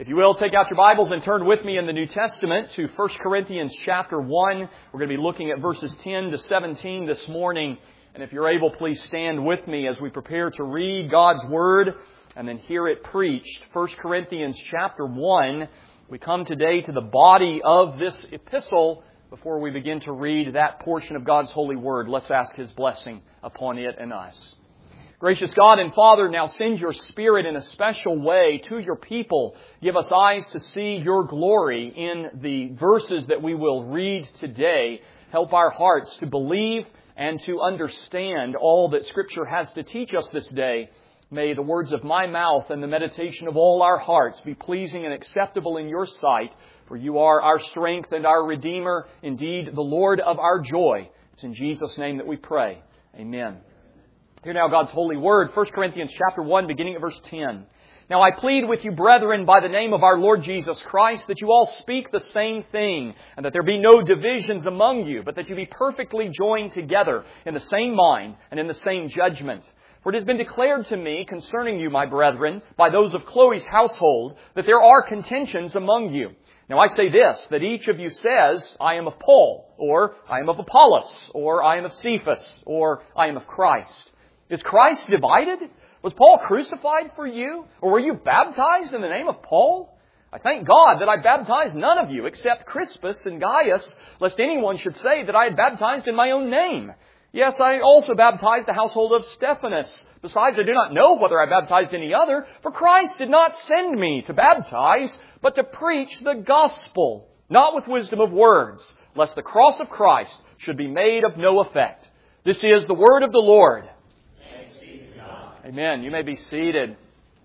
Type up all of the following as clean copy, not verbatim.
If you will, take out your Bibles and turn with me in the New Testament to 1 Corinthians chapter 1. We're going to be looking at verses 10 to 17 this morning. And if you're able, please stand with me as we prepare to read God's Word and then hear it preached. 1 Corinthians chapter 1. We come today to the body of this epistle before we begin to read that portion of God's holy Word. Let's ask His blessing upon it and us. Gracious God and Father, now send your Spirit in a special way to your people. Give us eyes to see your glory in the verses that we will read today. Help our hearts to believe and to understand all that Scripture has to teach us this day. May the words of my mouth and the meditation of all our hearts be pleasing and acceptable in your sight, for you are our strength and our Redeemer, indeed the Lord of our joy. It's in Jesus' name that we pray. Amen. Hear now God's holy word, 1 Corinthians chapter 1, beginning at verse 10. Now I plead with you, brethren, by the name of our Lord Jesus Christ, that you all speak the same thing, and that there be no divisions among you, but that you be perfectly joined together in the same mind and in the same judgment. For it has been declared to me concerning you, my brethren, by those of Chloe's household, that there are contentions among you. Now I say this, that each of you says, I am of Paul, or I am of Apollos, or I am of Cephas, or I am of Christ. Is Christ divided? Was Paul crucified for you? Or were you baptized in the name of Paul? I thank God that I baptized none of you except Crispus and Gaius, lest anyone should say that I had baptized in my own name. Yes, I also baptized the household of Stephanas. Besides, I do not know whether I baptized any other, for Christ did not send me to baptize, but to preach the gospel, not with wisdom of words, lest the cross of Christ should be made of no effect. This is the word of the Lord. Amen. You may be seated.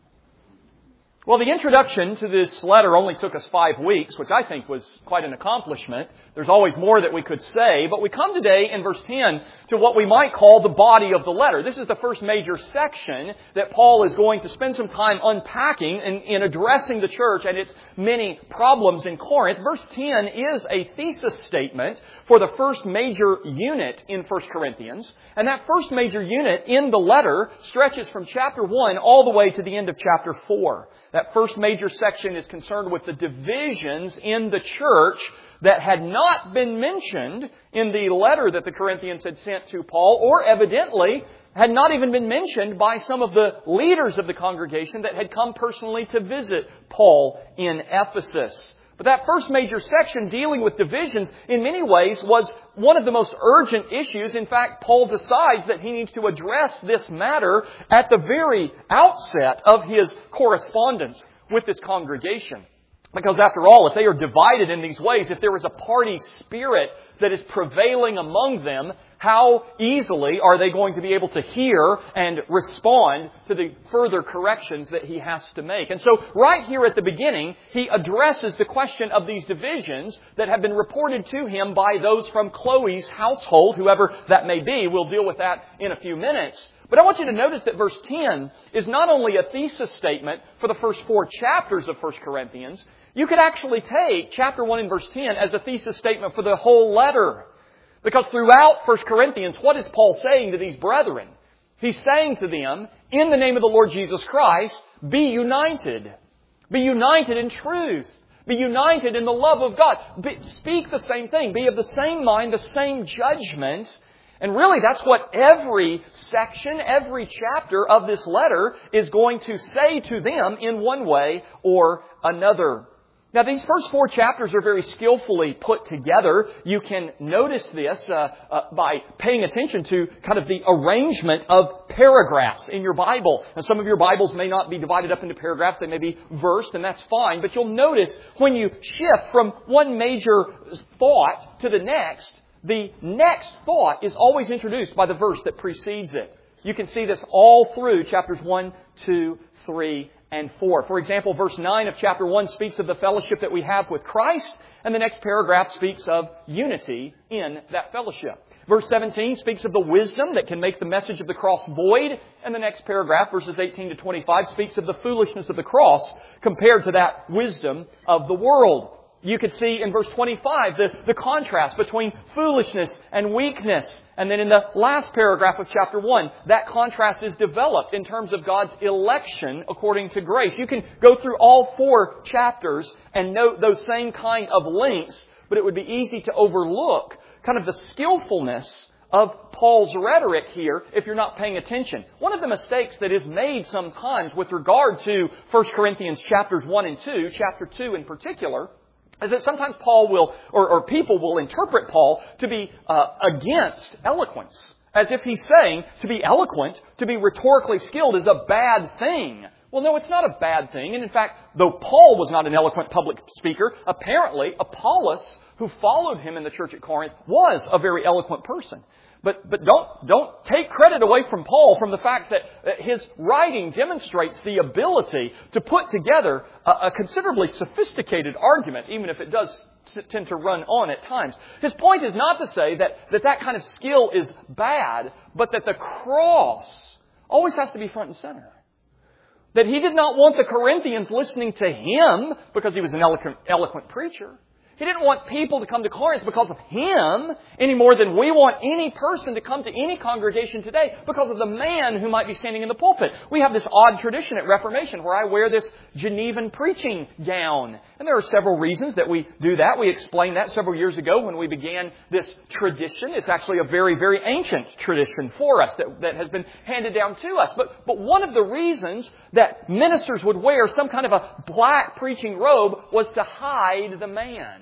Well, the introduction to this letter only took us 5 weeks, which I think was quite an accomplishment. There's always more that we could say, but we come today in verse 10 to what we might call the body of the letter. This is the first major section that Paul is going to spend some time unpacking in addressing the church and its many problems in Corinth. Verse 10 is a thesis statement for the first major unit in 1 Corinthians. And that first major unit in the letter stretches from chapter 1 all the way to the end of chapter 4. That first major section is concerned with the divisions in the church that had not been mentioned in the letter that the Corinthians had sent to Paul, or evidently had not even been mentioned by some of the leaders of the congregation that had come personally to visit Paul in Ephesus. But that first major section dealing with divisions in many ways was one of the most urgent issues. In fact, Paul decides that he needs to address this matter at the very outset of his correspondence with this congregation. Because after all, if they are divided in these ways, if there is a party spirit that is prevailing among them, how easily are they going to be able to hear and respond to the further corrections that he has to make? And so right here at the beginning, he addresses the question of these divisions that have been reported to him by those from Chloe's household, whoever that may be. We'll deal with that in a few minutes. But I want you to notice that verse 10 is not only a thesis statement for the first 4 chapters of 1 Corinthians. You could actually take chapter 1 and verse 10 as a thesis statement for the whole letter. Because throughout 1 Corinthians, what is Paul saying to these brethren? He's saying to them, in the name of the Lord Jesus Christ, be united. Be united in truth. Be united in the love of God. Speak the same thing. Be of the same mind, the same judgment. And really, that's what every section, every chapter of this letter is going to say to them in one way or another. Now, these first 4 chapters are very skillfully put together. You can notice this by paying attention to kind of the arrangement of paragraphs in your Bible. And some of your Bibles may not be divided up into paragraphs. They may be versed, and that's fine. But you'll notice when you shift from one major thought to the next thought is always introduced by the verse that precedes it. You can see this all through chapters 1, 2, 3, and 4. For example, verse 9 of chapter 1 speaks of the fellowship that we have with Christ, and the next paragraph speaks of unity in that fellowship. Verse 17 speaks of the wisdom that can make the message of the cross void, and the next paragraph, verses 18 to 25, speaks of the foolishness of the cross compared to that wisdom of the world. you could see in verse 25 the contrast between foolishness and weakness. And then in the last paragraph of chapter 1, that contrast is developed in terms of God's election according to grace. You can go through all 4 chapters and note those same kind of links, but it would be easy to overlook kind of the skillfulness of Paul's rhetoric here if you're not paying attention. One of the mistakes that is made sometimes with regard to 1 Corinthians chapters 1 and 2, chapter 2 in particular, is that sometimes Paul will, or people will interpret Paul to be against eloquence. As if he's saying to be eloquent, to be rhetorically skilled is a bad thing. Well, no, it's not a bad thing. And in fact, though Paul was not an eloquent public speaker, apparently Apollos, who followed him in the church at Corinth, was a very eloquent person. But don't take credit away from Paul from the fact that his writing demonstrates the ability to put together a considerably sophisticated argument, even if it does tend to run on at times. His point is not to say that kind of skill is bad, but that the cross always has to be front and center. That he did not want the Corinthians listening to him because he was an eloquent preacher. He didn't want people to come to Corinth because of him any more than we want any person to come to any congregation today because of the man who might be standing in the pulpit. We have this odd tradition at Reformation where I wear this Genevan preaching gown. And there are several reasons that we do that. We explained that several years ago when we began this tradition. It's actually a very, very ancient tradition for us that has been handed down to us. But one of the reasons that ministers would wear some kind of a black preaching robe was to hide the man.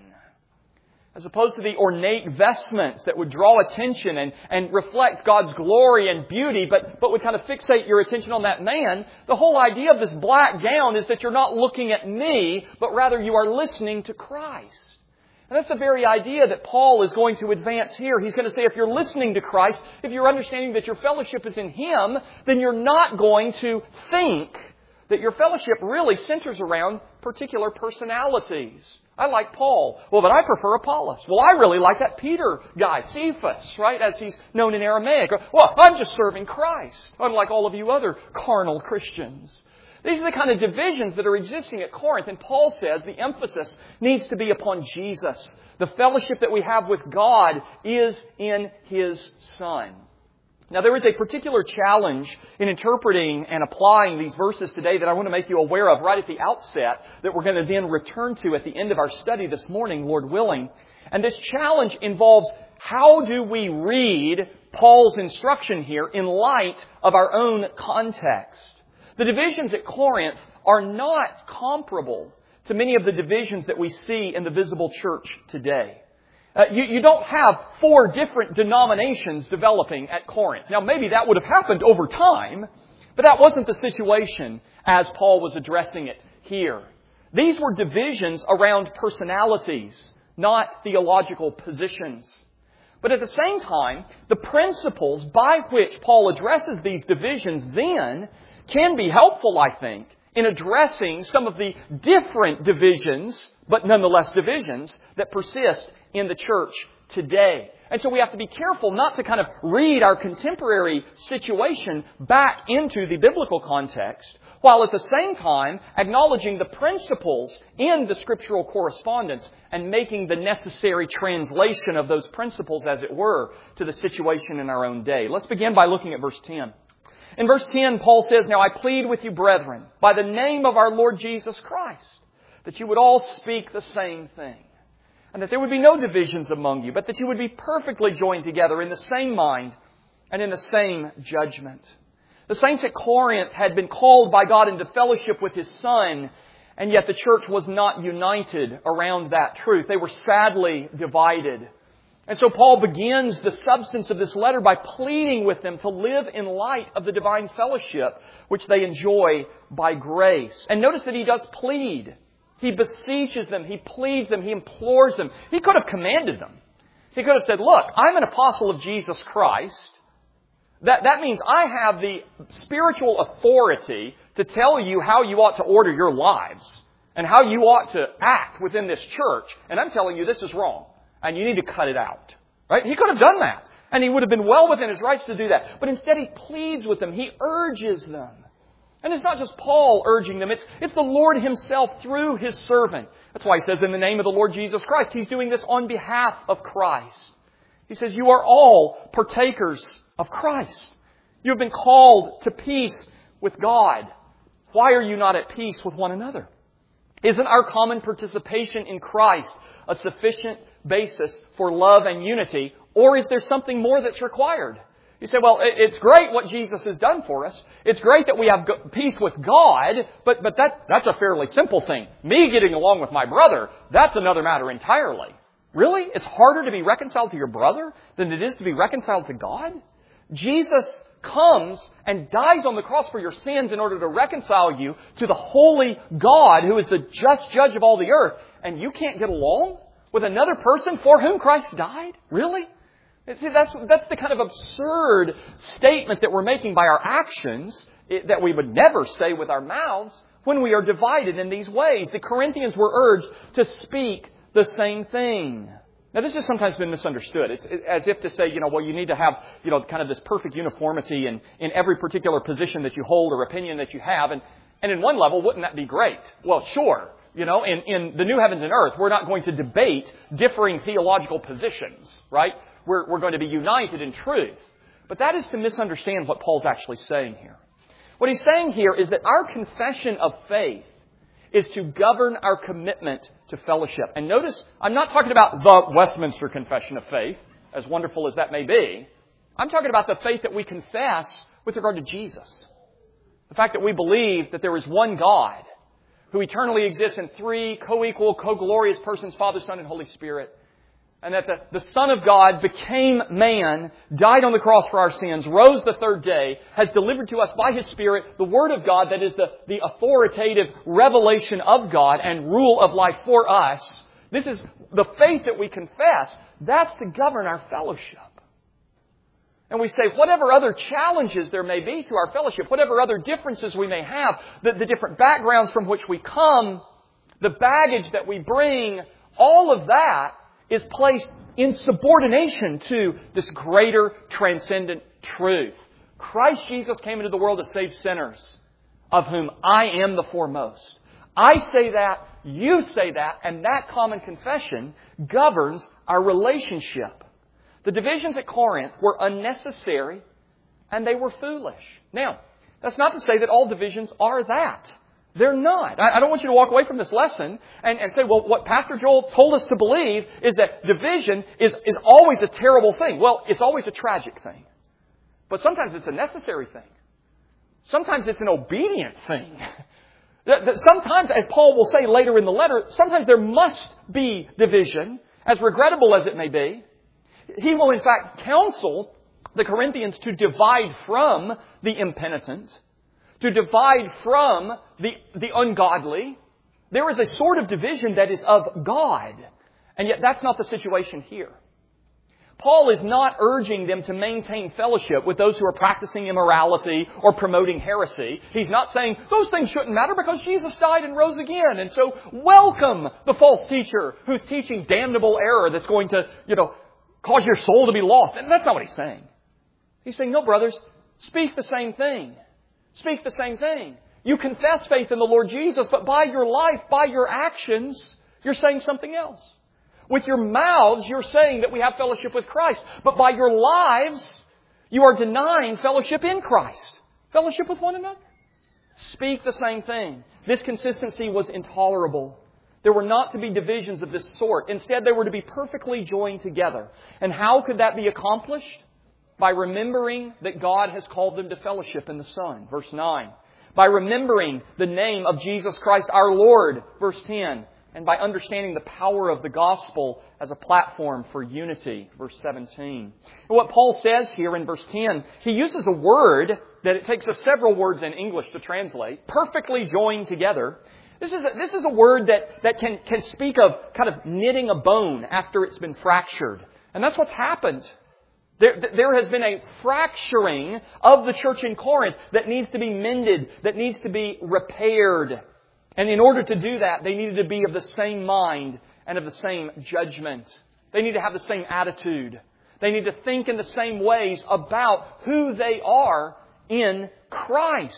As opposed to the ornate vestments that would draw attention and reflect God's glory and beauty, but would kind of fixate your attention on that man. The whole idea of this black gown is that you're not looking at me, but rather you are listening to Christ. And that's the very idea that Paul is going to advance here. He's going to say if you're listening to Christ, if you're understanding that your fellowship is in Him, then you're not going to think that your fellowship really centers around particular personalities. I like Paul. Well, but I prefer Apollos. Well, I really like that Peter guy, Cephas, right, as he's known in Aramaic. Well, I'm just serving Christ, unlike all of you other carnal Christians. These are the kind of divisions that are existing at Corinth. And Paul says the emphasis needs to be upon Jesus. The fellowship that we have with God is in His Son. Now, there is a particular challenge in interpreting and applying these verses today that I want to make you aware of right at the outset that we're going to then return to at the end of our study this morning, Lord willing. And this challenge involves how do we read Paul's instruction here in light of our own context. The divisions at Corinth are not comparable to many of the divisions that we see in the visible church today. You don't have 4 different denominations developing at Corinth. Now, maybe that would have happened over time, but that wasn't the situation as Paul was addressing it here. These were divisions around personalities, not theological positions. But at the same time, the principles by which Paul addresses these divisions then can be helpful, I think, in addressing some of the different divisions, but nonetheless divisions, that persist in the church today. And so we have to be careful not to kind of read our contemporary situation back into the biblical context, while at the same time acknowledging the principles in the scriptural correspondence and making the necessary translation of those principles, as it were, to the situation in our own day. Let's begin by looking at verse 10. In verse 10, Paul says, "Now I plead with you, brethren, by the name of our Lord Jesus Christ, that you would all speak the same thing, and that there would be no divisions among you, but that you would be perfectly joined together in the same mind and in the same judgment." The saints at Corinth had been called by God into fellowship with His Son, and yet the church was not united around that truth. They were sadly divided. And so Paul begins the substance of this letter by pleading with them to live in light of the divine fellowship which they enjoy by grace. And notice that he does plead. He beseeches them, he pleads them, he implores them. He could have commanded them. He could have said, look, I'm an apostle of Jesus Christ. That means I have the spiritual authority to tell you how you ought to order your lives and how you ought to act within this church. And I'm telling you this is wrong. And you need to cut it out. Right? He could have done that. And he would have been well within his rights to do that. But instead he pleads with them. He urges them. And it's not just Paul urging them. It's the Lord Himself through His servant. That's why He says, in the name of the Lord Jesus Christ. He's doing this on behalf of Christ. He says, you are all partakers of Christ. You have been called to peace with God. Why are you not at peace with one another? Isn't our common participation in Christ a sufficient basis for love and unity? Or is there something more that's required? You say, well, it's great what Jesus has done for us. It's great that we have peace with God, but that's a fairly simple thing. Me getting along with my brother, that's another matter entirely. Really? It's harder to be reconciled to your brother than it is to be reconciled to God? Jesus comes and dies on the cross for your sins in order to reconcile you to the holy God who is the just judge of all the earth, and you can't get along with another person for whom Christ died? Really? See, that's the kind of absurd statement that we're making by our actions that we would never say with our mouths when we are divided in these ways. The Corinthians were urged to speak the same thing. Now, this has sometimes been misunderstood. It's as if to say, well, you need to have, kind of this perfect uniformity in every particular position that you hold or opinion that you have. And in one level, wouldn't that be great? Well, sure. In the new heavens and earth, we're not going to debate differing theological positions, right? We're going to be united in truth. But that is to misunderstand what Paul's actually saying here. What he's saying here is that our confession of faith is to govern our commitment to fellowship. And notice, I'm not talking about the Westminster Confession of Faith, as wonderful as that may be. I'm talking about the faith that we confess with regard to Jesus. The fact that we believe that there is one God who eternally exists in three co-equal, co-glorious persons, Father, Son, and Holy Spirit. And that the Son of God became man, died on the cross for our sins, rose the third day, has delivered to us by His Spirit the Word of God that is the authoritative revelation of God and rule of life for us. This is the faith that we confess. That's to govern our fellowship. And we say, whatever other challenges there may be to our fellowship, whatever other differences we may have, the different backgrounds from which we come, the baggage that we bring, all of that is placed in subordination to this greater transcendent truth. Christ Jesus came into the world to save sinners, of whom I am the foremost. I say that, you say that, and that common confession governs our relationship. The divisions at Corinth were unnecessary and they were foolish. Now, that's not to say that all divisions are that. They're not. I don't want you to walk away from this lesson and say, well, what Pastor Joel told us to believe is that division is always a terrible thing. Well, it's always a tragic thing. But sometimes it's a necessary thing. Sometimes it's an obedient thing. Sometimes, as Paul will say later in the letter, sometimes there must be division, as regrettable as it may be. He will, in fact, counsel the Corinthians to divide from the impenitent, to divide from the ungodly. There is a sort of division that is of God. And yet that's not the situation here. Paul is not urging them to maintain fellowship with those who are practicing immorality or promoting heresy. He's not saying those things shouldn't matter because Jesus died and rose again. And so welcome the false teacher who's teaching damnable error that's going to, cause your soul to be lost. And that's not what he's saying. He's saying, no, brothers, speak the same thing. Speak the same thing. You confess faith in the Lord Jesus, but by your life, by your actions, you're saying something else. With your mouths, you're saying that we have fellowship with Christ, but by your lives, you are denying fellowship in Christ. Fellowship with one another. Speak the same thing. This consistency was intolerable. There were not to be divisions of this sort. Instead, they were to be perfectly joined together. And how could that be accomplished? By remembering that God has called them to fellowship in the Son. Verse 9. By remembering the name of Jesus Christ our Lord. Verse 10. And by understanding the power of the gospel as a platform for unity. Verse 17. And what Paul says here in verse 10, he uses a word that it takes us several words in English to translate. Perfectly joined together. This is a word that can speak of kind of knitting a bone after it's been fractured. And that's what's happened. There has been a fracturing of the church in Corinth that needs to be mended, that needs to be repaired. And in order to do that, they needed to be of the same mind and of the same judgment. They need to have the same attitude. They need to think in the same ways about who they are in Christ.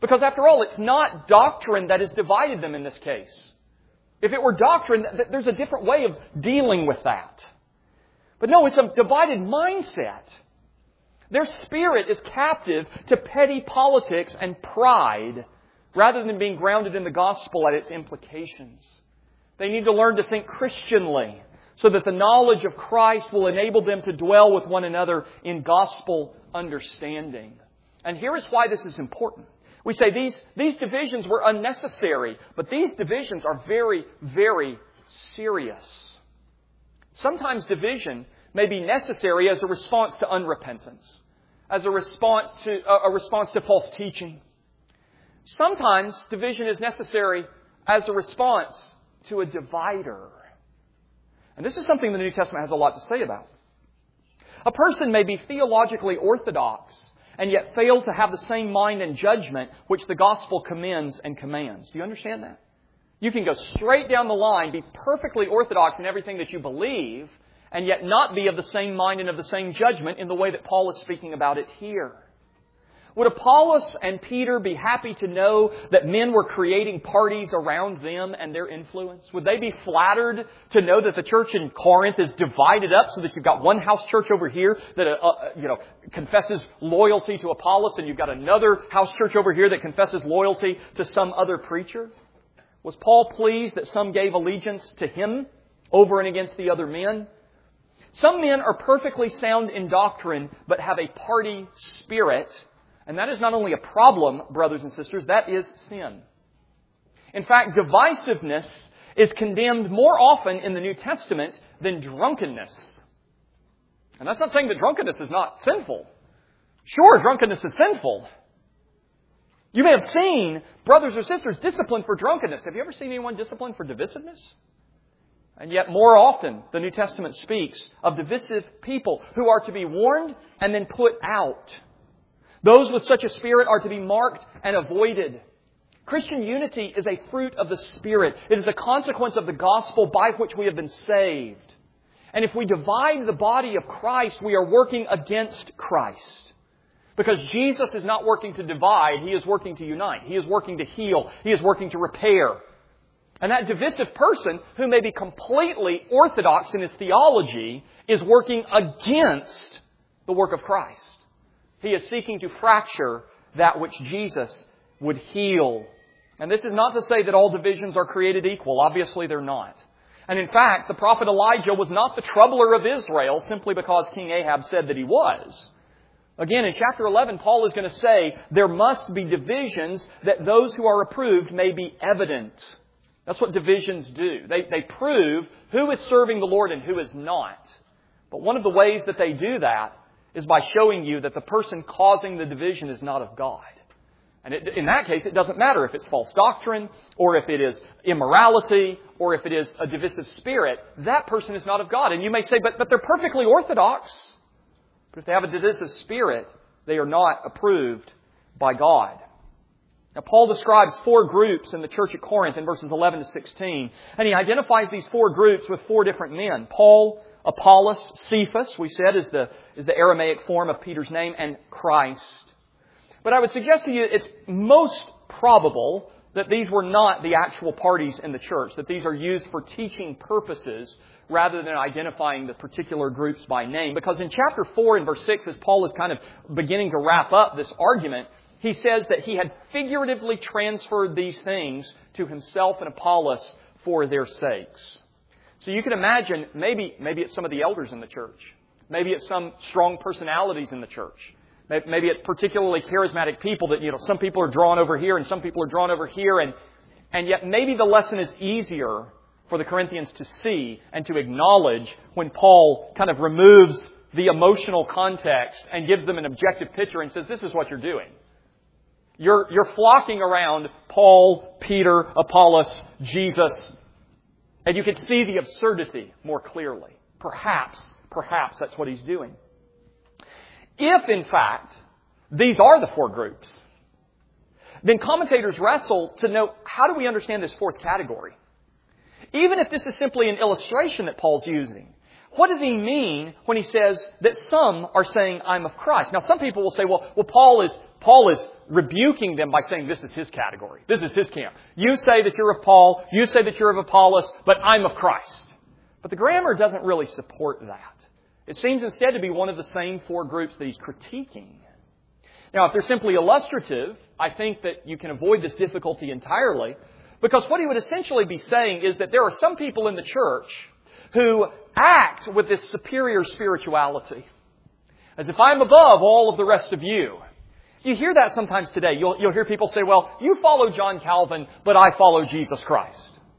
Because after all, it's not doctrine that has divided them in this case. If it were doctrine, there's a different way of dealing with that. But no, it's a divided mindset. Their spirit is captive to petty politics and pride rather than being grounded in the gospel and its implications. They need to learn to think Christianly so that the knowledge of Christ will enable them to dwell with one another in gospel understanding. And here is why this is important. We say these divisions were unnecessary, but these divisions are very, very serious. Sometimes division may be necessary as a response to unrepentance, as a response to false teaching. Sometimes division is necessary as a response to a divider. And this is something the New Testament has a lot to say about. A person may be theologically orthodox and yet fail to have the same mind and judgment which the gospel commends and commands. Do you understand that? You can go straight down the line, be perfectly orthodox in everything that you believe, and yet not be of the same mind and of the same judgment in the way that Paul is speaking about it here. Would Apollos and Peter be happy to know that men were creating parties around them and their influence? Would they be flattered to know that the church in Corinth is divided up so that you've got one house church over here that confesses loyalty to Apollos, and you've got another house church over here that confesses loyalty to some other preacher? Was Paul pleased that some gave allegiance to him over and against the other men? Some men are perfectly sound in doctrine but have a party spirit. And that is not only a problem, brothers and sisters, that is sin. In fact, divisiveness is condemned more often in the New Testament than drunkenness. And that's not saying that drunkenness is not sinful. Sure, drunkenness is sinful. You may have seen brothers or sisters disciplined for drunkenness. Have you ever seen anyone disciplined for divisiveness? And yet more often, the New Testament speaks of divisive people who are to be warned and then put out. Those with such a spirit are to be marked and avoided. Christian unity is a fruit of the Spirit. It is a consequence of the gospel by which we have been saved. And if we divide the body of Christ, we are working against Christ. Because Jesus is not working to divide, He is working to unite. He is working to heal. He is working to repair. And that divisive person, who may be completely orthodox in his theology, is working against the work of Christ. He is seeking to fracture that which Jesus would heal. And this is not to say that all divisions are created equal. Obviously, they're not. And in fact, the prophet Elijah was not the troubler of Israel simply because King Ahab said that he was. Again, in chapter 11, Paul is going to say there must be divisions that those who are approved may be evident. That's what divisions do. They prove who is serving the Lord and who is not. But one of the ways that they do that is by showing you that the person causing the division is not of God. And in that case, it doesn't matter if it's false doctrine, or if it is immorality, or if it is a divisive spirit. That person is not of God. And you may say, but they're perfectly orthodox. But if they have a divisive spirit, they are not approved by God. Now, Paul describes 4 groups in the church at Corinth in verses 11 to 16. And he identifies these 4 groups with 4 different men. Paul, Apollos, Cephas, we said, is the Aramaic form of Peter's name, and Christ. But I would suggest to you it's most probable that these were not the actual parties in the church, that these are used for teaching purposes rather than identifying the particular groups by name. Because in chapter 4 and verse 6, as Paul is kind of beginning to wrap up this argument, he says that he had figuratively transferred these things to himself and Apollos for their sakes. So you can imagine, maybe it's some of the elders in the church. Maybe it's some strong personalities in the church. Maybe it's particularly charismatic people that, some people are drawn over here and some people are drawn over here. And yet maybe the lesson is easier for the Corinthians to see and to acknowledge when Paul kind of removes the emotional context and gives them an objective picture and says, this is what you're doing. You're flocking around Paul, Peter, Apollos, Jesus, and you can see the absurdity more clearly. Perhaps that's what he's doing. If, in fact, these are the 4 groups, then commentators wrestle to know, how do we understand this 4th category? Even if this is simply an illustration that Paul's using, what does he mean when he says that some are saying, I'm of Christ? Now, some people will say, well, Paul is rebuking them by saying, this is his category. This is his camp. You say that you're of Paul. You say that you're of Apollos, but I'm of Christ. But the grammar doesn't really support that. It seems instead to be one of the same four groups that he's critiquing. Now, if they're simply illustrative, I think that you can avoid this difficulty entirely, because what he would essentially be saying is that there are some people in the church who act with this superior spirituality, as if I'm above all of the rest of you. You hear that sometimes today. You'll hear people say, well, you follow John Calvin, but I follow Jesus Christ.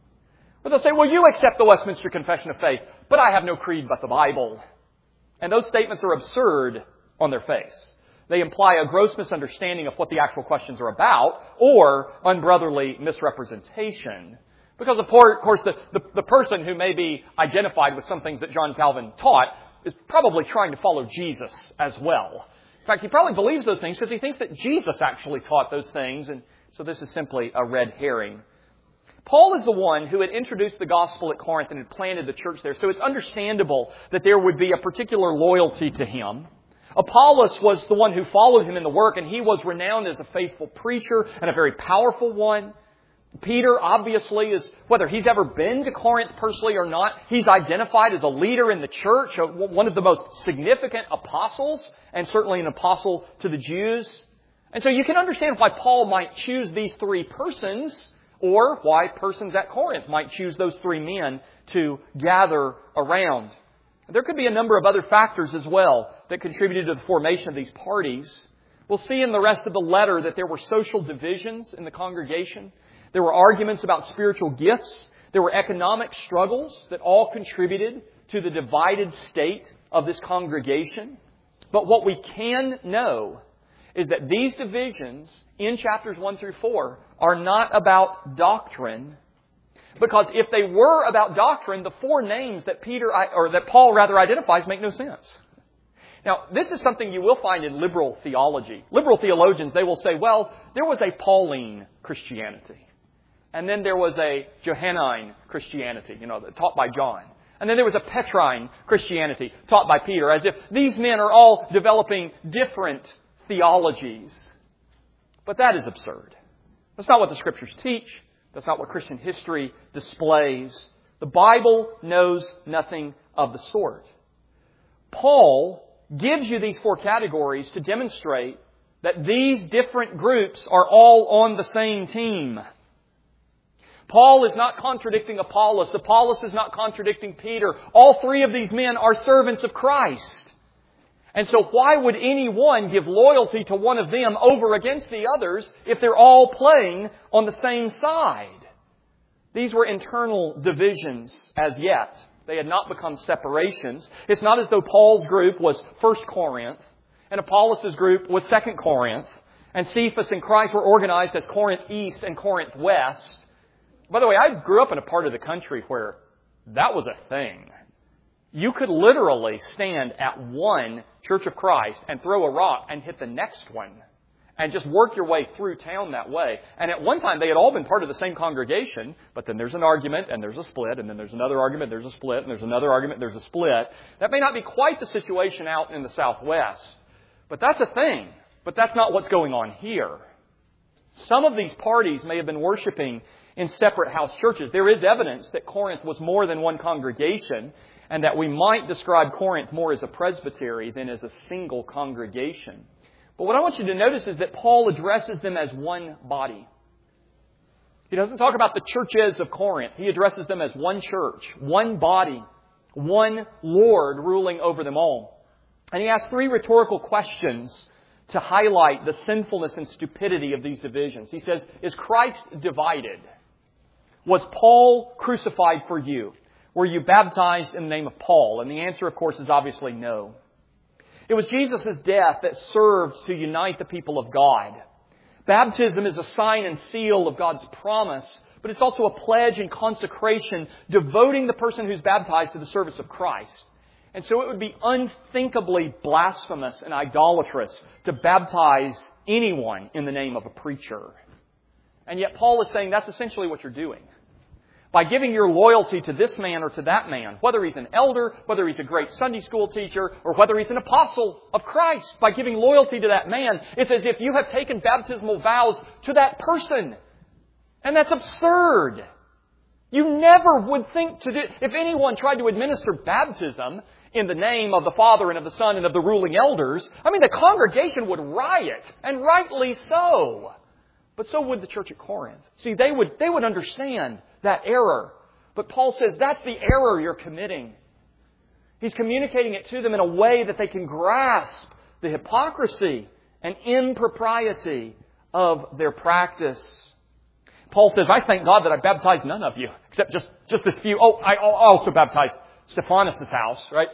Or they'll say, well, you accept the Westminster Confession of Faith, but I have no creed but the Bible. And those statements are absurd on their face. They imply a gross misunderstanding of what the actual questions are about, or unbrotherly misrepresentation. Because, of course, the person who may be identified with some things that John Calvin taught is probably trying to follow Jesus as well. In fact, he probably believes those things because he thinks that Jesus actually taught those things, and so this is simply a red herring. Paul is the one who had introduced the gospel at Corinth and had planted the church there, so it's understandable that there would be a particular loyalty to him. Apollos was the one who followed him in the work, and he was renowned as a faithful preacher and a very powerful one. Peter, obviously, is, whether he's ever been to Corinth personally or not, he's identified as a leader in the church, one of the most significant apostles, and certainly an apostle to the Jews. And so you can understand why Paul might choose these three persons, or why persons at Corinth might choose those three men to gather around. There could be a number of other factors as well that contributed to the formation of these parties. We'll see in the rest of the letter that there were social divisions in the congregation. There were arguments about spiritual gifts. There were economic struggles that all contributed to the divided state of this congregation. But what we can know is that these divisions in chapters 1 through 4 are not about doctrine. Because if they were about doctrine, the four names that Paul identifies make no sense. Now, this is something you will find in liberal theology. Liberal theologians, they will say, well, there was a Pauline Christianity. And then there was a Johannine Christianity, taught by John. And then there was a Petrine Christianity taught by Peter, as if these men are all developing different theologies. But that is absurd. That's not what the Scriptures teach. That's not what Christian history displays. The Bible knows nothing of the sort. Paul gives you these four categories to demonstrate that these different groups are all on the same team. Paul is not contradicting Apollos. Apollos is not contradicting Peter. All three of these men are servants of Christ. And so why would anyone give loyalty to one of them over against the others if they're all playing on the same side? These were internal divisions as yet. They had not become separations. It's not as though Paul's group was 1 Corinth and Apollos' group was 2 Corinth, and Cephas and Christ were organized as Corinth East and Corinth West. By the way, I grew up in a part of the country where that was a thing. You could literally stand at one Church of Christ and throw a rock and hit the next one and just work your way through town that way. And at one time, they had all been part of the same congregation, but then there's an argument and there's a split, and then there's another argument, there's a split, and there's another argument, there's a split. That may not be quite the situation out in the Southwest, but that's a thing. But that's not what's going on here. Some of these parties may have been worshiping in separate house churches. There is evidence that Corinth was more than one congregation, and that we might describe Corinth more as a presbytery than as a single congregation. But what I want you to notice is that Paul addresses them as one body. He doesn't talk about the churches of Corinth. He addresses them as one church, one body, one Lord ruling over them all. And he asks three rhetorical questions to highlight the sinfulness and stupidity of these divisions. He says, is Christ divided? Was Paul crucified for you? Were you baptized in the name of Paul? And the answer, of course, is obviously no. It was Jesus' death that served to unite the people of God. Baptism is a sign and seal of God's promise, but it's also a pledge and consecration devoting the person who's baptized to the service of Christ. And so it would be unthinkably blasphemous and idolatrous to baptize anyone in the name of a preacher. And yet Paul is saying that's essentially what you're doing. by giving your loyalty to this man or to that man, whether he's an elder, whether he's a great Sunday school teacher, or whether he's an apostle of Christ, by giving loyalty to that man, it's as if you have taken baptismal vows to that person. And that's absurd. You never would think to do... If anyone tried to administer baptism in the name of the Father and of the Son and of the ruling elders, the congregation would riot, and rightly so. But so would the church at Corinth. See, they would understand that error. But Paul says that's the error you're committing. He's communicating it to them in a way that they can grasp the hypocrisy and impropriety of their practice. Paul says, I thank God that I baptized none of you, except just this few. Oh, I also baptized Stephanas' house, right?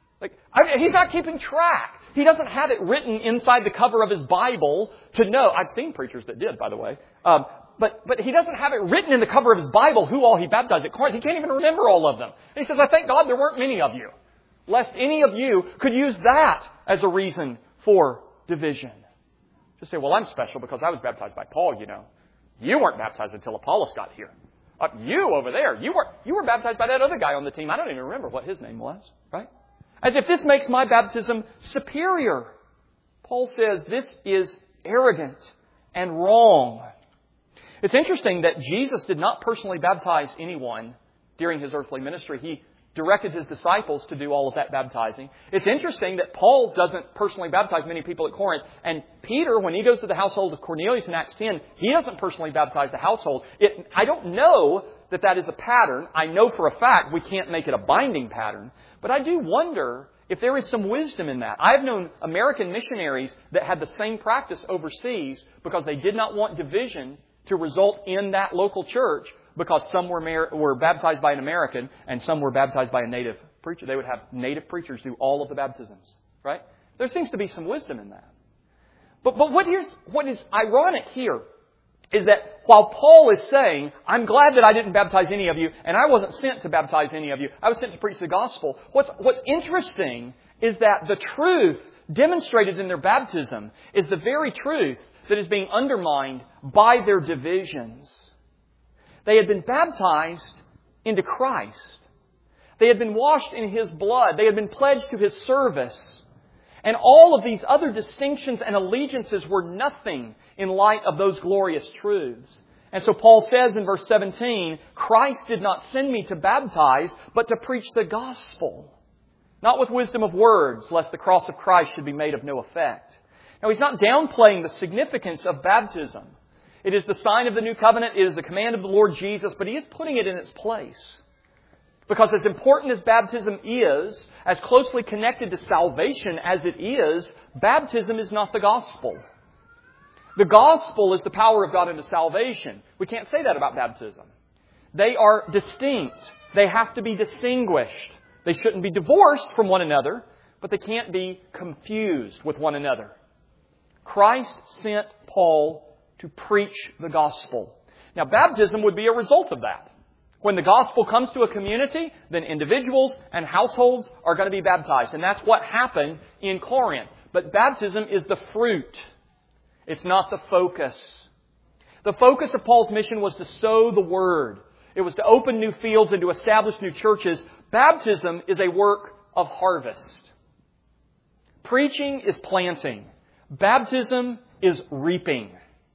He's not keeping track. He doesn't have it written inside the cover of his Bible to know. I've seen preachers that did, by the way. But he doesn't have it written in the cover of his Bible who all he baptized at Corinth. He can't even remember all of them. And he says, I thank God there weren't many of you, lest any of you could use that as a reason for division. Just say, well, I'm special because I was baptized by Paul, You weren't baptized until Apollos got here. You over there, you were baptized by that other guy on the team. I don't even remember what his name was, right? As if this makes my baptism superior. Paul says this is arrogant and wrong. It's interesting that Jesus did not personally baptize anyone during His earthly ministry. He directed His disciples to do all of that baptizing. It's interesting that Paul doesn't personally baptize many people at Corinth. And Peter, when he goes to the household of Cornelius in Acts 10, he doesn't personally baptize the household. I don't know that is a pattern. I know for a fact we can't make it a binding pattern. But I do wonder if there is some wisdom in that. I've known American missionaries that had the same practice overseas because they did not want division to result in that local church, because some were baptized by an American and some were baptized by a native preacher. They would have native preachers do all of the baptisms, right? There seems to be some wisdom in that. But what is ironic here is that while Paul is saying, I'm glad that I didn't baptize any of you, and I wasn't sent to baptize any of you, I was sent to preach the gospel. What's interesting is that the truth demonstrated in their baptism is the very truth that is being undermined by their divisions. They had been baptized into Christ. They had been washed in His blood. They had been pledged to His service. And all of these other distinctions and allegiances were nothing in light of those glorious truths. And so Paul says in verse 17, Christ did not send me to baptize, but to preach the gospel. Not with wisdom of words, lest the cross of Christ should be made of no effect. Now, he's not downplaying the significance of baptism. It is the sign of the new covenant. It is a command of the Lord Jesus, but he is putting it in its place. Because as important as baptism is, as closely connected to salvation as it is, baptism is not the gospel. The gospel is the power of God into salvation. We can't say that about baptism. They are distinct. They have to be distinguished. They shouldn't be divorced from one another, but they can't be confused with one another. Christ sent Paul to preach the gospel. Now, baptism would be a result of that. When the gospel comes to a community, then individuals and households are going to be baptized. And that's what happened in Corinth. But baptism is the fruit. It's not the focus. The focus of Paul's mission was to sow the word. It was to open new fields and to establish new churches. Baptism is a work of harvest. Preaching is planting. Baptism is reaping.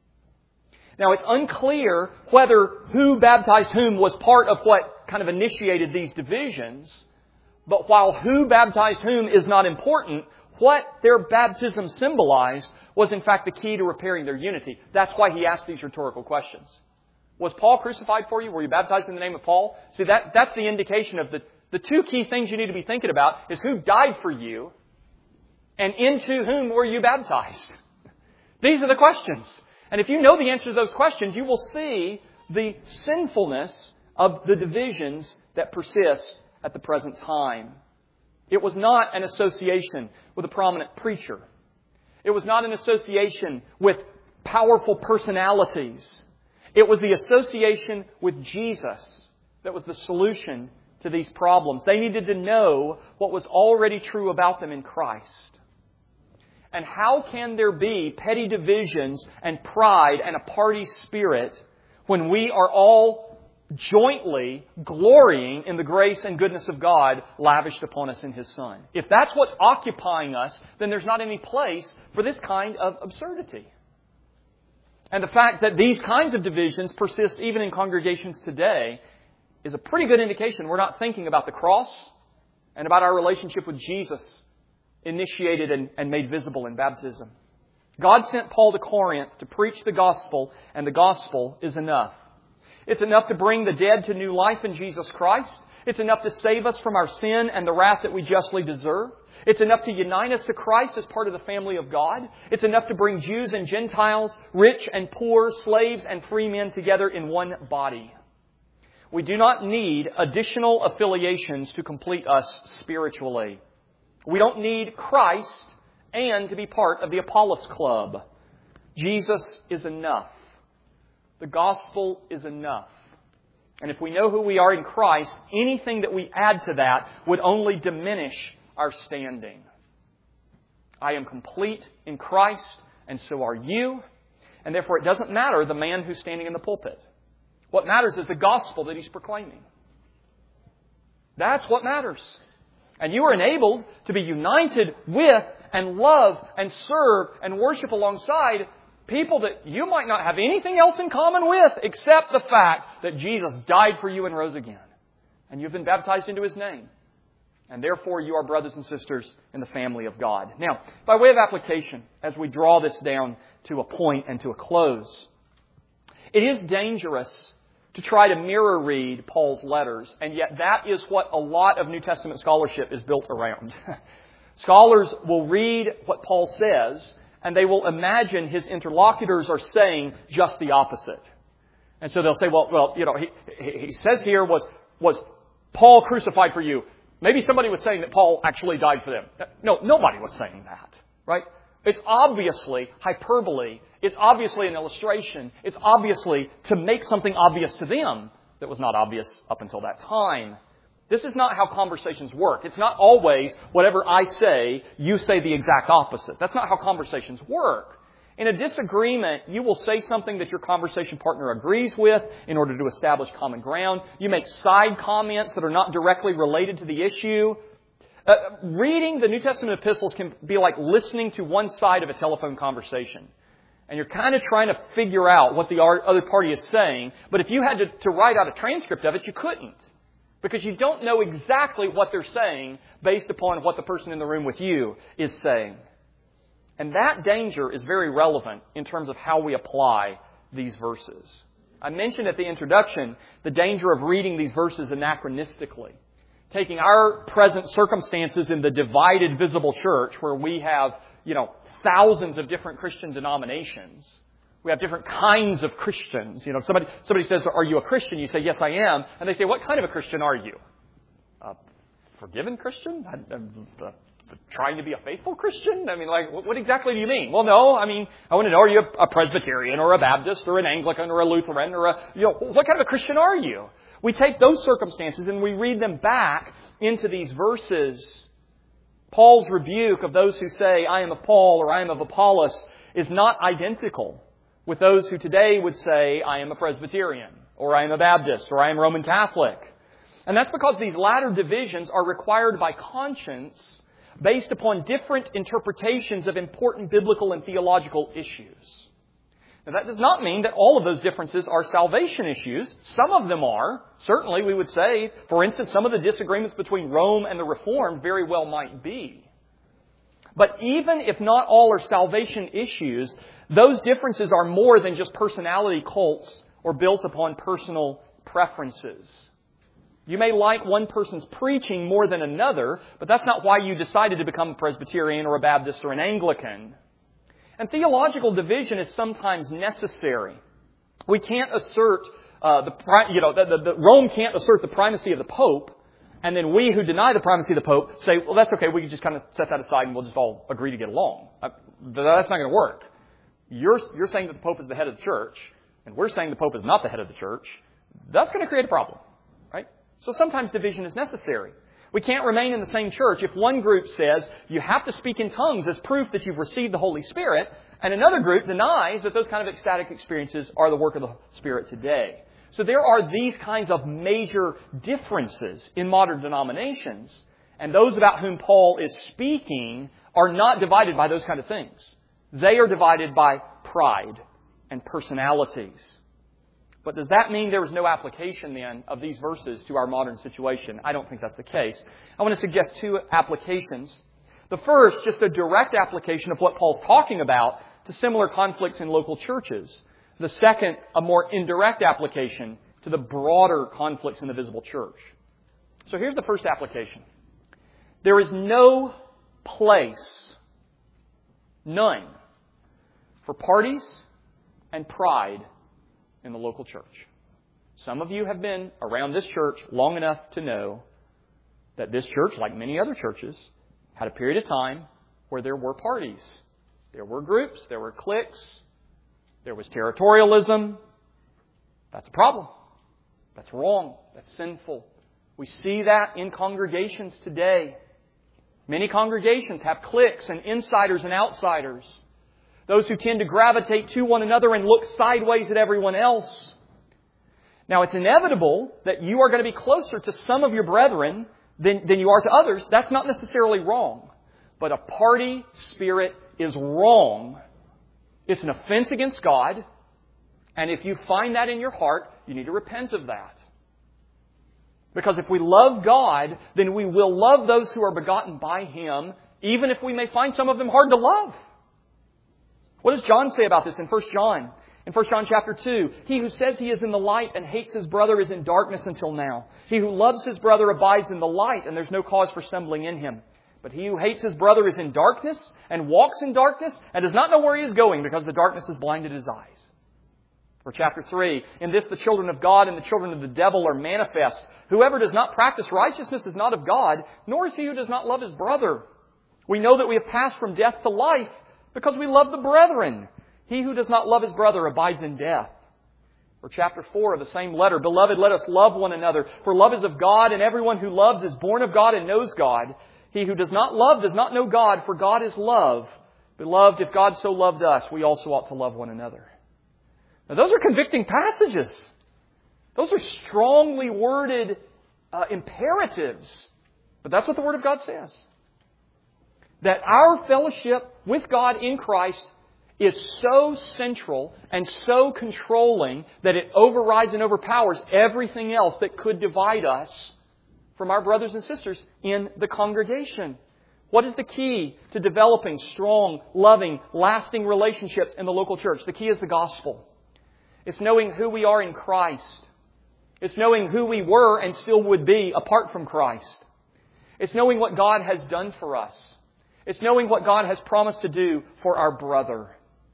Now, it's unclear whether who baptized whom was part of what kind of initiated these divisions. But while who baptized whom is not important, what their baptism symbolized was in fact the key to repairing their unity. That's why he asked these rhetorical questions. Was Paul crucified for you? Were you baptized in the name of Paul? See, that's the indication of the two key things you need to be thinking about is who died for you and into whom were you baptized? These are the questions. And if you know the answer to those questions, you will see the sinfulness of the divisions that persist at the present time. It was not an association with a prominent preacher. It was not an association with powerful personalities. It was the association with Jesus that was the solution to these problems. They needed to know what was already true about them in Christ. And how can there be petty divisions and pride and a party spirit when we are all jointly glorying in the grace and goodness of God lavished upon us in His Son. If that's what's occupying us, then there's not any place for this kind of absurdity. And the fact that these kinds of divisions persist even in congregations today is a pretty good indication we're not thinking about the cross and about our relationship with Jesus initiated and made visible in baptism. God sent Paul to Corinth to preach the gospel, and the gospel is enough. It's enough to bring the dead to new life in Jesus Christ. It's enough to save us from our sin and the wrath that we justly deserve. It's enough to unite us to Christ as part of the family of God. It's enough to bring Jews and Gentiles, rich and poor, slaves and free men together in one body. We do not need additional affiliations to complete us spiritually. We don't need Christ and to be part of the Apollos Club. Jesus is enough. The gospel is enough. And if we know who we are in Christ, anything that we add to that would only diminish our standing. I am complete in Christ, and so are you. And therefore it doesn't matter the man who's standing in the pulpit. What matters is the gospel that he's proclaiming. That's what matters. And you are enabled to be united with and love and serve and worship alongside people that you might not have anything else in common with except the fact that Jesus died for you and rose again. And you've been baptized into His name. And therefore you are brothers and sisters in the family of God. Now, by way of application, as we draw this down to a point and to a close, it is dangerous to try to mirror read Paul's letters, and yet that is what a lot of New Testament scholarship is built around. Scholars will read what Paul says, and they will imagine his interlocutors are saying just the opposite. And so they'll say, well, he says here, was Paul crucified for you? Maybe somebody was saying that Paul actually died for them. No, nobody was saying that, right? It's obviously hyperbole. It's obviously an illustration. It's obviously to make something obvious to them that was not obvious up until that time. This is not how conversations work. It's not always whatever I say, you say the exact opposite. That's not how conversations work. In a disagreement, you will say something that your conversation partner agrees with in order to establish common ground. You make side comments that are not directly related to the issue. Reading the New Testament epistles can be like listening to one side of a telephone conversation. And you're kind of trying to figure out what the other party is saying. But if you had to write out a transcript of it, you couldn't. Because you don't know exactly what they're saying based upon what the person in the room with you is saying. And that danger is very relevant in terms of how we apply these verses. I mentioned at the introduction the danger of reading these verses anachronistically. Taking our present circumstances in the divided visible church where we have, thousands of different Christian denominations. We have different kinds of Christians. Somebody says, "Are you a Christian?" You say, "Yes, I am." And they say, "What kind of a Christian are you?" Forgiven Christian? Trying to be a faithful Christian? What exactly do you mean? Well, no, I want to know, are you a Presbyterian or a Baptist or an Anglican or a Lutheran or what kind of a Christian are you? We take those circumstances and we read them back into these verses. Paul's rebuke of those who say, "I am of Paul" or "I am of Apollos" is not identical with those who today would say, "I am a Presbyterian" or "I am a Baptist" or "I am Roman Catholic." And that's because these latter divisions are required by conscience based upon different interpretations of important biblical and theological issues. Now, that does not mean that all of those differences are salvation issues. Some of them are. Certainly, we would say, for instance, some of the disagreements between Rome and the Reformed very well might be. But even if not all are salvation issues, those differences are more than just personality cults or built upon personal preferences. You may like one person's preaching more than another, but that's not why you decided to become a Presbyterian or a Baptist or an Anglican. And theological division is sometimes necessary. We can't assert Rome can't assert the primacy of the Pope, and then we who deny the primacy of the Pope say, "Well, that's okay. We can just kind of set that aside, and we'll just all agree to get along." That's not going to work. You're saying that the Pope is the head of the church, and we're saying the Pope is not the head of the church. That's going to create a problem, right? So sometimes division is necessary. We can't remain in the same church if one group says you have to speak in tongues as proof that you've received the Holy Spirit, and another group denies that those kind of ecstatic experiences are the work of the Spirit today. So there are these kinds of major differences in modern denominations. And those about whom Paul is speaking are not divided by those kind of things. They are divided by pride and personalities. But does that mean there is no application then of these verses to our modern situation? I don't think that's the case. I want to suggest two applications. The first, just a direct application of what Paul's talking about to similar conflicts in local churches. The second, a more indirect application to the broader conflicts in the visible church. So here's the first application. There is no place, none, for parties and pride in the local church. Some of you have been around this church long enough to know that this church, like many other churches, had a period of time where there were parties. There were groups, there were cliques, there was territorialism. That's a problem. That's wrong. That's sinful. We see that in congregations today. Many congregations have cliques and insiders and outsiders. Those who tend to gravitate to one another and look sideways at everyone else. Now, it's inevitable that you are going to be closer to some of your brethren than you are to others. That's not necessarily wrong. But a party spirit is wrong. It's an offense against God. And if you find that in your heart, you need to repent of that. Because if we love God, then we will love those who are begotten by Him, even if we may find some of them hard to love. What does John say about this in 1 John? In 1 John chapter 2, he who says he is in the light and hates his brother is in darkness until now. He who loves his brother abides in the light, and there's no cause for stumbling in him. But he who hates his brother is in darkness and walks in darkness and does not know where he is going because the darkness has blinded his eyes. Or chapter 3, in this the children of God and the children of the devil are manifest. Whoever does not practice righteousness is not of God, nor is he who does not love his brother. We know that we have passed from death to life because we love the brethren. He who does not love his brother abides in death. Or chapter 4 of the same letter, Beloved, let us love one another, for love is of God, and everyone who loves is born of God and knows God. He who does not love does not know God, for God is love. Beloved, if God so loved us, we also ought to love one another. Now, those are convicting passages. Those are strongly worded imperatives. But that's what the Word of God says. That our fellowship with God in Christ is so central and so controlling that it overrides and overpowers everything else that could divide us from our brothers and sisters in the congregation. What is the key to developing strong, loving, lasting relationships in the local church? The key is the gospel. It's knowing who we are in Christ. It's knowing who we were and still would be apart from Christ. It's knowing what God has done for us. It's knowing what God has promised to do for our brother.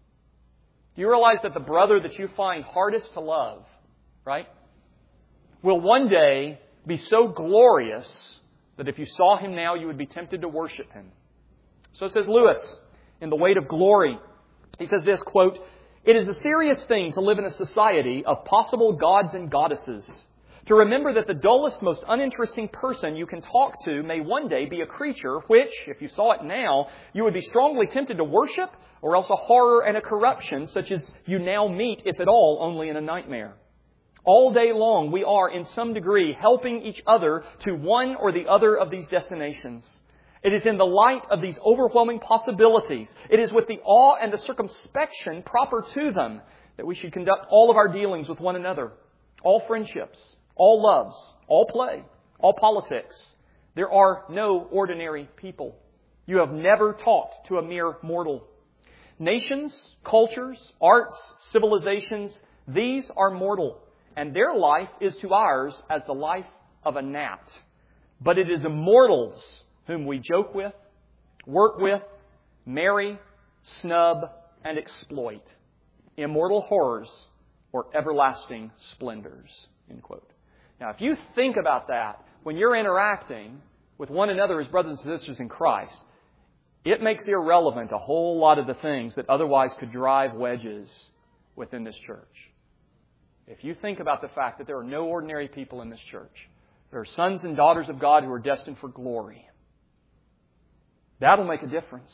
Do you realize that the brother that you find hardest to love, right, will one day be so glorious that if you saw him now, you would be tempted to worship him? So says Lewis in The Weight of Glory. He says this, quote, "It is a serious thing to live in a society of possible gods and goddesses. To remember that the dullest, most uninteresting person you can talk to may one day be a creature which, if you saw it now, you would be strongly tempted to worship, or else a horror and a corruption such as you now meet, if at all, only in a nightmare. All day long we are, in some degree, helping each other to one or the other of these destinations. It is in the light of these overwhelming possibilities, it is with the awe and the circumspection proper to them, that we should conduct all of our dealings with one another, all friendships, all loves, all play, all politics. There are no ordinary people. You have never talked to a mere mortal. Nations, cultures, arts, civilizations, these are mortal, and their life is to ours as the life of a gnat. But it is immortals whom we joke with, work with, marry, snub, and exploit. Immortal horrors or everlasting splendors." End quote. Now, if you think about that when you're interacting with one another as brothers and sisters in Christ, it makes irrelevant a whole lot of the things that otherwise could drive wedges within this church. If you think about the fact that there are no ordinary people in this church, there are sons and daughters of God who are destined for glory, that'll make a difference.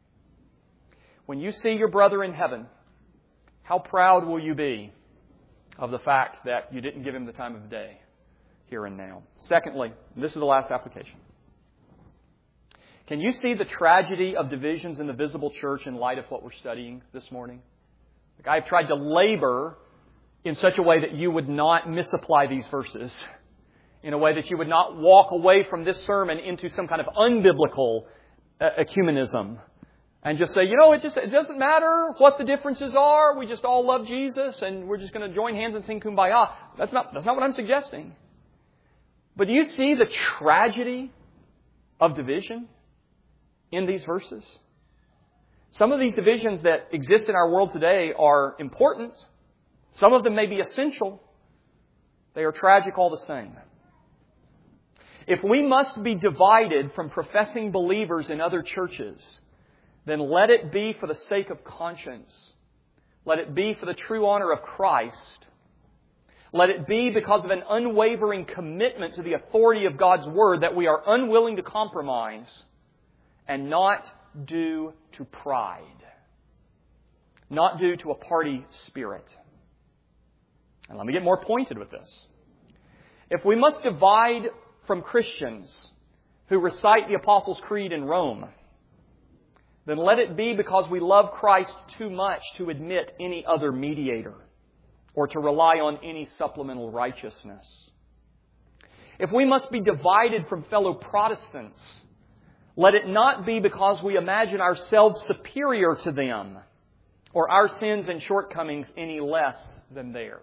When you see your brother in heaven, how proud will you be of the fact that you didn't give Him the time of day here and now. Secondly, and this is the last application. Can you see the tragedy of divisions in the visible church in light of what we're studying this morning? I've tried to labor in such a way that you would not misapply these verses, in a way that you would not walk away from this sermon into some kind of unbiblical ecumenism and just say, it doesn't matter what the differences are. We just all love Jesus and we're just going to join hands and sing Kumbaya. That's not what I'm suggesting. But do you see the tragedy of division in these verses? Some of these divisions that exist in our world today are important. Some of them may be essential. They are tragic all the same. If we must be divided from professing believers in other churches, then let it be for the sake of conscience. Let it be for the true honor of Christ. Let it be because of an unwavering commitment to the authority of God's Word that we are unwilling to compromise, and not due to pride, not due to a party spirit. And let me get more pointed with this. If we must divide from Christians who recite the Apostles' Creed in Rome, then let it be because we love Christ too much to admit any other mediator or to rely on any supplemental righteousness. If we must be divided from fellow Protestants, let it not be because we imagine ourselves superior to them or our sins and shortcomings any less than theirs.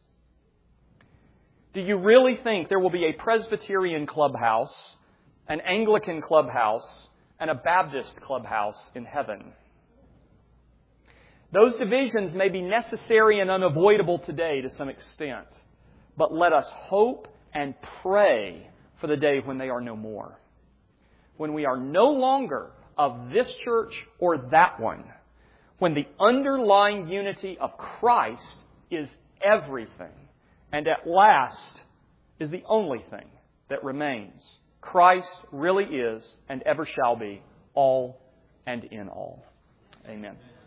Do you really think there will be a Presbyterian clubhouse, an Anglican clubhouse, and a Baptist clubhouse in heaven? Those divisions may be necessary and unavoidable today to some extent, but let us hope and pray for the day when they are no more. When we are no longer of this church or that one. When the underlying unity of Christ is everything, and at last is the only thing that remains. Christ really is and ever shall be all and in all. Amen.